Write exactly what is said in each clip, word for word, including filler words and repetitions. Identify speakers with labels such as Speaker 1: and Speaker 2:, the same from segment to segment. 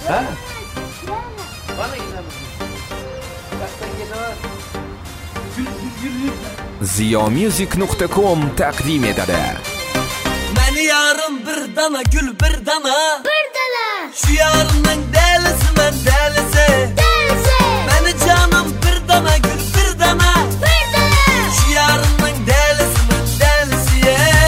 Speaker 1: Ha? Bana inanın. Baktan geliyor. Yürü yürü yürü.
Speaker 2: ziyomusic nuqta com taqdim etadi.
Speaker 3: Meni yarım bir dana gül bir dana.
Speaker 4: Bir dana.
Speaker 3: Şu yarımның delisi men delisi.
Speaker 4: Delisi.
Speaker 3: Meni canım bir dana gül bir dana.
Speaker 4: Bir dana.
Speaker 3: Şu yarımның delisi men delisi.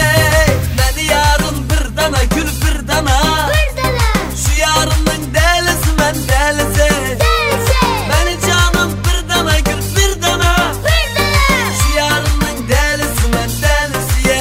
Speaker 3: Meni yarım bir dana gül bir dana.
Speaker 4: Bir dana.
Speaker 3: Şu yarımның delisi men delisi.
Speaker 4: Delisi.
Speaker 3: Meni canım bir dana gül bir dana.
Speaker 4: Bir dana.
Speaker 3: Şu yarımның delisi men delisi.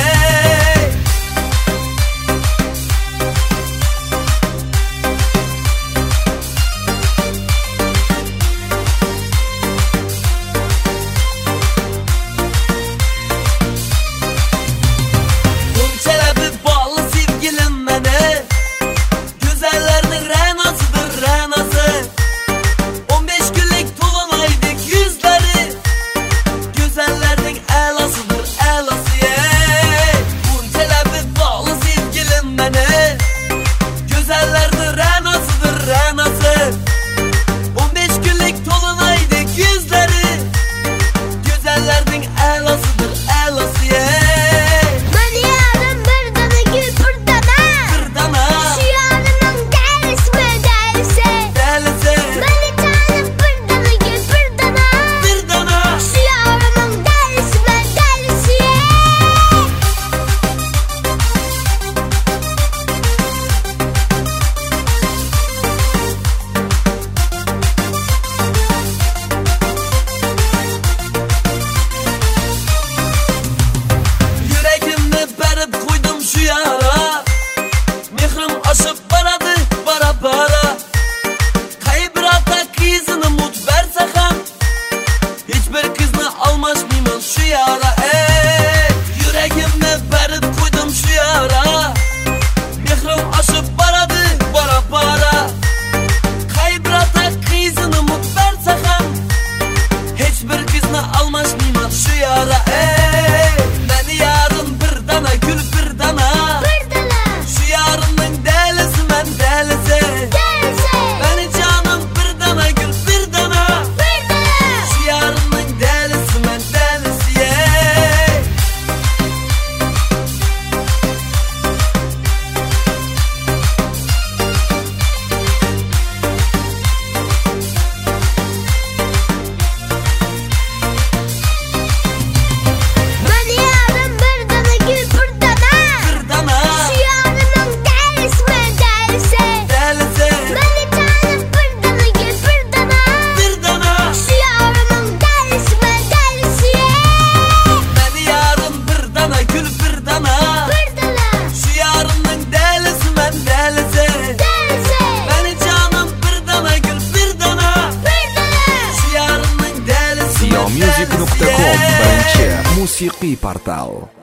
Speaker 2: ziyomusic nuqta com birinchi musiqiy portal.